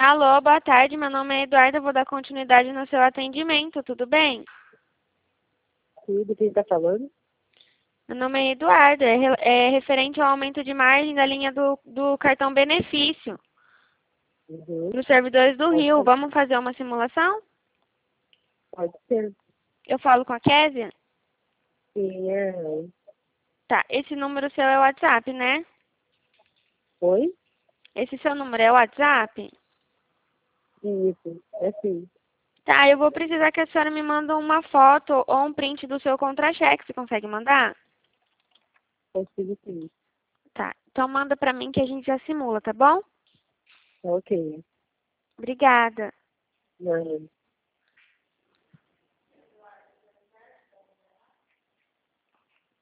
Alô, boa tarde. Meu nome é Eduardo. Eu vou dar continuidade no seu atendimento. Tudo bem? Tudo, quem está falando? Meu nome é Eduardo. É referente ao aumento de margem da linha do cartão benefício Uhum. para os servidores do Pode Rio. ser. Vamos fazer uma simulação? Pode ser. Eu falo com a Késia? Sim, é. Tá. Esse número seu é o WhatsApp, né? Oi? Esse seu número é o WhatsApp? Isso, é sim. Tá, eu vou precisar que a senhora me mande uma foto ou um print do seu contra-cheque. Você consegue mandar? Consigo sim. Tá. Então manda pra mim que a gente já simula, tá bom? Tá ok. Obrigada. Não.